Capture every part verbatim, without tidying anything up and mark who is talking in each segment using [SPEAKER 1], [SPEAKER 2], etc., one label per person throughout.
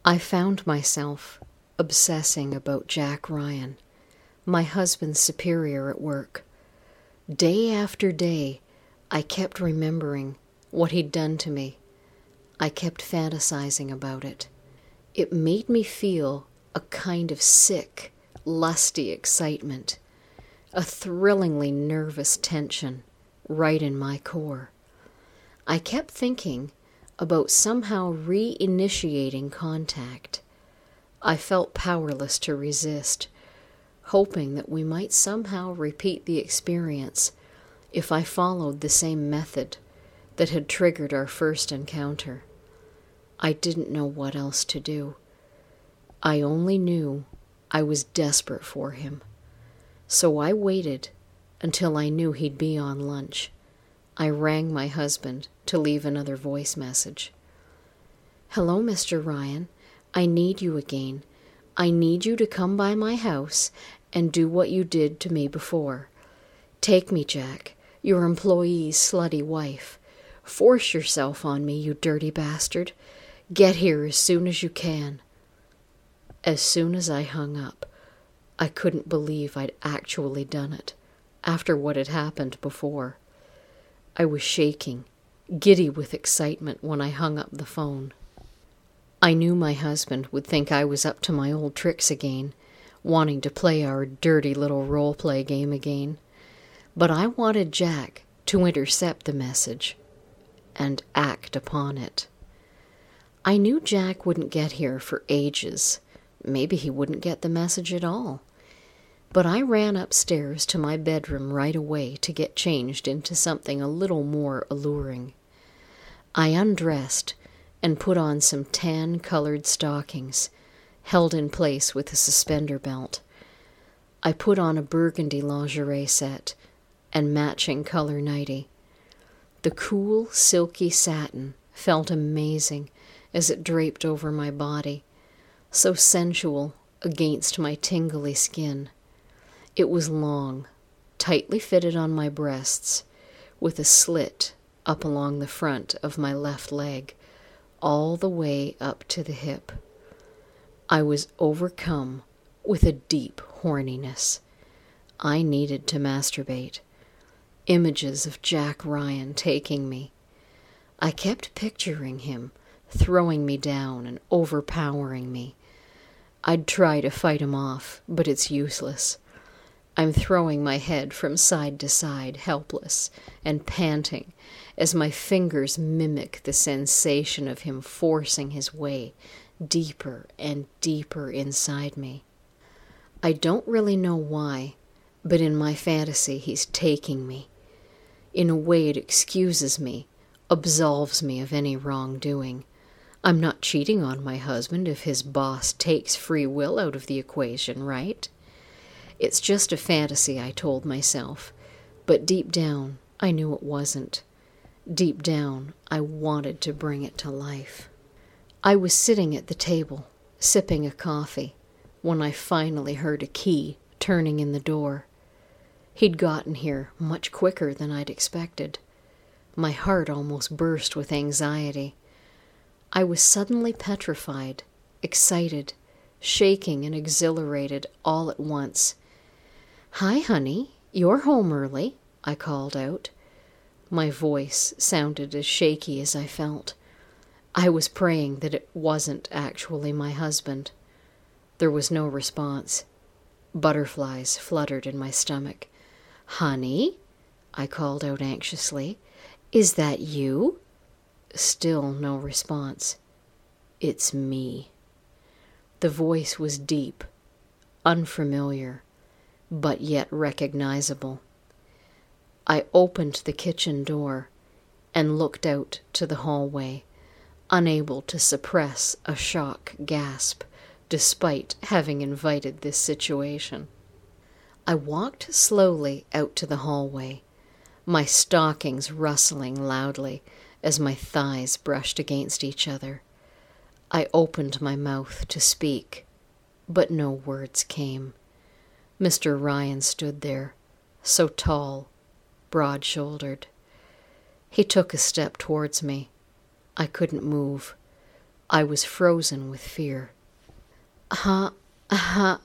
[SPEAKER 1] I found myself obsessing about Jack Ryan, my husband's superior at work. Day after day, I kept remembering what he'd done to me. I kept fantasizing about it. It made me feel a kind of sick, lusty excitement, a thrillingly nervous tension right in my core. I kept thinking about somehow reinitiating contact. I felt powerless to resist, hoping that we might somehow repeat the experience if I followed the same method that had triggered our first encounter. I didn't know what else to do. I only knew I was desperate for him. So I waited until I knew he'd be on lunch. I rang my husband to leave another voice message. "Hello, Mister Ryan. I need you again. I need you to come by my house and do what you did to me before. Take me, Jack, your employee's slutty wife. Force yourself on me, you dirty bastard. Get here as soon as you can." As soon as I hung up, I couldn't believe I'd actually done it, after what had happened before. I was shaking, giddy with excitement when I hung up the phone. I knew my husband would think I was up to my old tricks again, wanting to play our dirty little role-play game again. But I wanted Jack to intercept the message and act upon it. I knew Jack wouldn't get here for ages. Maybe he wouldn't get the message at all. But I ran upstairs to my bedroom right away to get changed into something a little more alluring. I undressed and put on some tan-colored stockings, held in place with a suspender belt. I put on a burgundy lingerie set and matching color nightie. The cool, silky satin felt amazing as it draped over my body, so sensual against my tingly skin. It was long, tightly fitted on my breasts, with a slit up along the front of my left leg, all the way up to the hip. I was overcome with a deep horniness. I needed to masturbate. Images of Jack Ryan taking me. I kept picturing him, throwing me down and overpowering me. I'd try to fight him off, but it's useless. I'm throwing my head from side to side, helpless and panting, as my fingers mimic the sensation of him forcing his way deeper and deeper inside me. I don't really know why, but in my fantasy he's taking me. In a way it excuses me, absolves me of any wrongdoing. I'm not cheating on my husband if his boss takes free will out of the equation, right? It's just a fantasy, I told myself, but deep down, I knew it wasn't. Deep down, I wanted to bring it to life. I was sitting at the table, sipping a coffee, when I finally heard a key turning in the door. He'd gotten here much quicker than I'd expected. My heart almost burst with anxiety. I was suddenly petrified, excited, shaking and exhilarated all at once. "Hi, honey, you're home early," I called out. My voice sounded as shaky as I felt. I was praying that it wasn't actually my husband. There was no response. Butterflies fluttered in my stomach. "Honey," I called out anxiously, "is that you?" Still no response. "It's me." The voice was deep, unfamiliar, but yet recognizable. I opened the kitchen door and looked out to the hallway, unable to suppress a shock gasp, despite having invited this situation. I walked slowly out to the hallway, my stockings rustling loudly as my thighs brushed against each other. I opened my mouth to speak, but no words came. Mister Ryan stood there, so tall, broad-shouldered. He took a step towards me. I couldn't move. I was frozen with fear. Huh? Huh?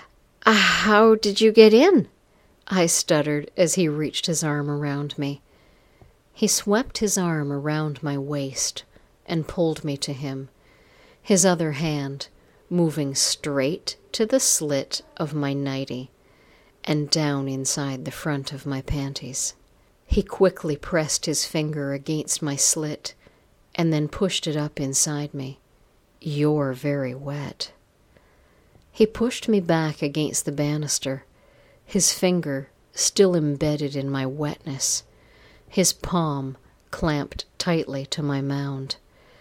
[SPEAKER 1] How did you get in? I stuttered as he reached his arm around me. He swept his arm around my waist and pulled me to him, his other hand moving straight to the slit of my nightie and down inside the front of my panties. He quickly pressed his finger against my slit and then pushed it up inside me. You're very wet. He pushed me back against the banister, his finger still embedded in my wetness, his palm clamped tightly to my mound.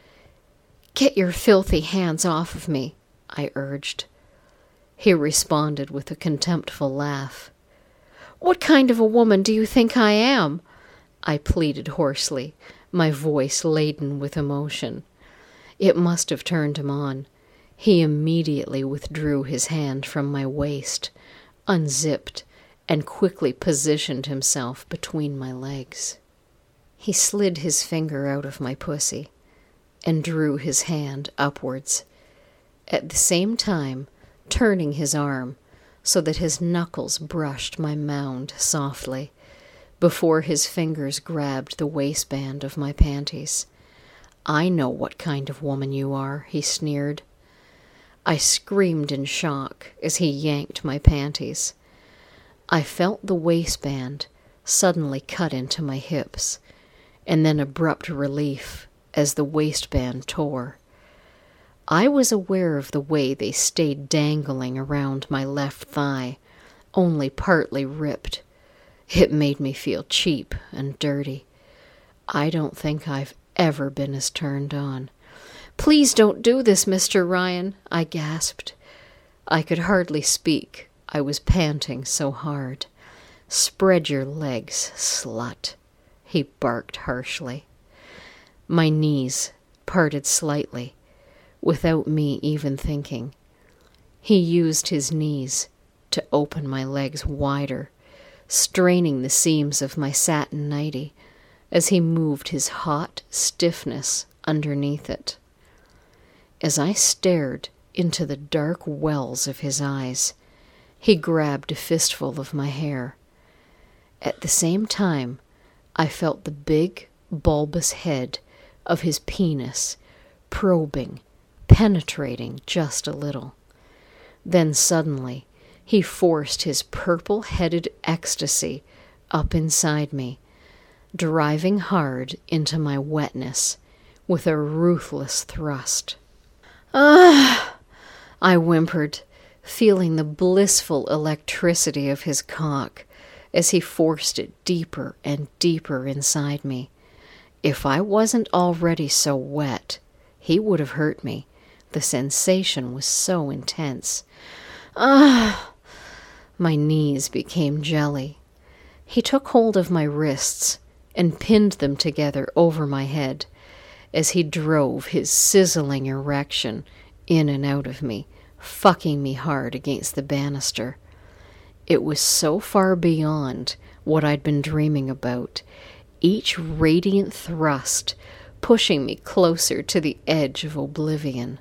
[SPEAKER 1] Get your filthy hands off of me, I urged. He responded with a contemptful laugh. What kind of a woman do you think I am? I pleaded hoarsely, my voice laden with emotion. It must have turned him on. He immediately withdrew his hand from my waist, unzipped, and quickly positioned himself between my legs. He slid his finger out of my pussy and drew his hand upwards, at the same time turning his arm so that his knuckles brushed my mound softly, before his fingers grabbed the waistband of my panties. I know what kind of woman you are, he sneered. I screamed in shock as he yanked my panties. I felt the waistband suddenly cut into my hips, and then abrupt relief as the waistband tore. I was aware of the way they stayed dangling around my left thigh, only partly ripped. It made me feel cheap and dirty. I don't think I've ever been as turned on. Please don't do this, Mister Ryan, I gasped. I could hardly speak. I was panting so hard. Spread your legs, slut, he barked harshly. My knees parted slightly, without me even thinking. He used his knees to open my legs wider, straining the seams of my satin nightie as he moved his hot stiffness underneath it. As I stared into the dark wells of his eyes, he grabbed a fistful of my hair. At the same time, I felt the big, bulbous head of his penis probing, penetrating just a little. Then suddenly, he forced his purple-headed ecstasy up inside me, driving hard into my wetness with a ruthless thrust. Ah! I whimpered, feeling the blissful electricity of his cock as he forced it deeper and deeper inside me. If I wasn't already so wet, he would have hurt me. The sensation was so intense. Ah! My knees became jelly. He took hold of my wrists and pinned them together over my head as he drove his sizzling erection in and out of me, fucking me hard against the banister. It was so far beyond what I'd been dreaming about, each radiant thrust pushing me closer to the edge of oblivion.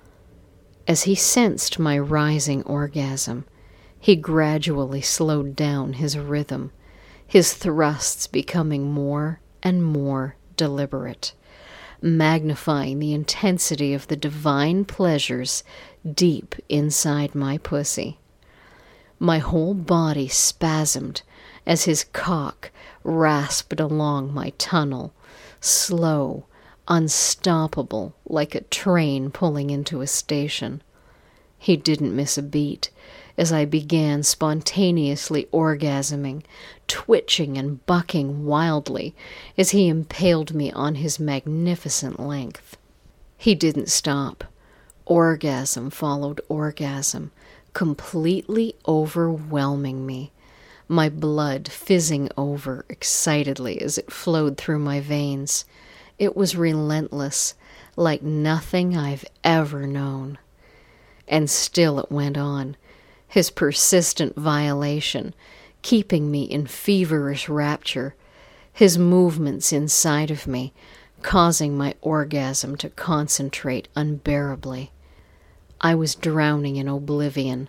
[SPEAKER 1] As he sensed my rising orgasm, he gradually slowed down his rhythm, his thrusts becoming more and more deliberate, magnifying the intensity of the divine pleasures deep inside my pussy. My whole body spasmed as his cock rasped along my tunnel, slow, unstoppable, like a train pulling into a station. He didn't miss a beat as I began spontaneously orgasming, twitching and bucking wildly as he impaled me on his magnificent length. He didn't stop. Orgasm followed orgasm, completely overwhelming me, my blood fizzing over excitedly as it flowed through my veins. It was relentless, like nothing I've ever known. And still it went on, his persistent violation keeping me in feverish rapture, his movements inside of me causing my orgasm to concentrate unbearably. I was drowning in oblivion,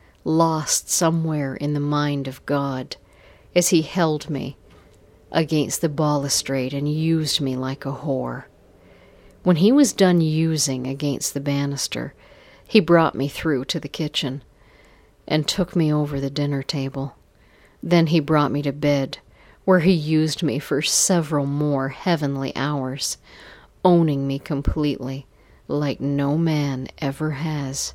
[SPEAKER 1] lost somewhere in the mind of God, as he held me against the balustrade and used me like a whore. When he was done using against the banister, he brought me through to the kitchen and took me over the dinner table. Then he brought me to bed, where he used me for several more heavenly hours, owning me completely, like no man ever has.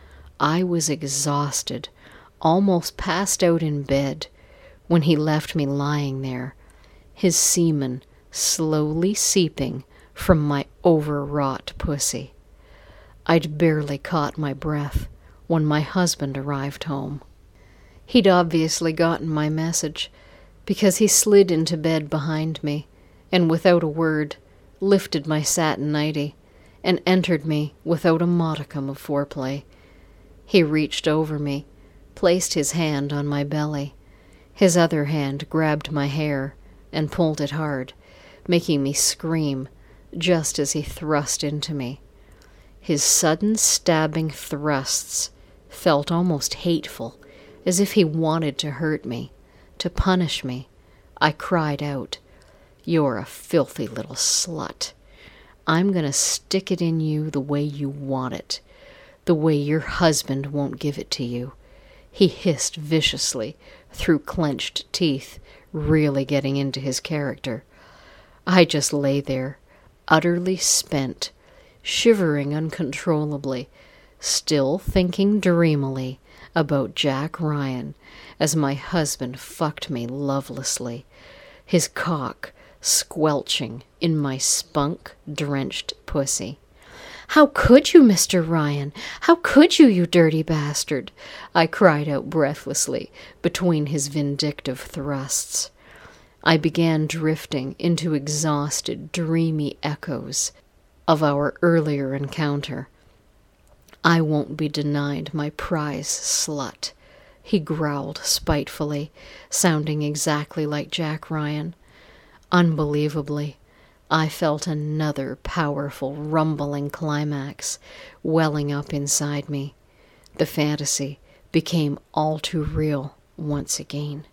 [SPEAKER 1] I was exhausted, almost passed out in bed, when he left me lying there, his semen slowly seeping from my overwrought pussy. I'd barely caught my breath when my husband arrived home. He'd obviously gotten my message, because he slid into bed behind me, and without a word, lifted my satin nightie, and entered me without a modicum of foreplay. He reached over me, placed his hand on my belly. His other hand grabbed my hair and pulled it hard, making me scream just as he thrust into me. His sudden stabbing thrusts felt almost hateful, as if he wanted to hurt me, to punish me. I cried out, "You're a filthy little slut. I'm going to stick it in you the way you want it, the way your husband won't give it to you," he hissed viciously through clenched teeth, really getting into his character. I just lay there, utterly spent, shivering uncontrollably, still thinking dreamily about Jack Ryan as my husband fucked me lovelessly, his cock squelching in my spunk-drenched pussy. "How could you, Mister Ryan? How could you, you dirty bastard?" I cried out breathlessly between his vindictive thrusts. I began drifting into exhausted, dreamy echoes of our earlier encounter. "I won't be denied my prize, slut," he growled spitefully, sounding exactly like Jack Ryan. Unbelievably, I felt another powerful, rumbling climax welling up inside me. The fantasy became all too real once again.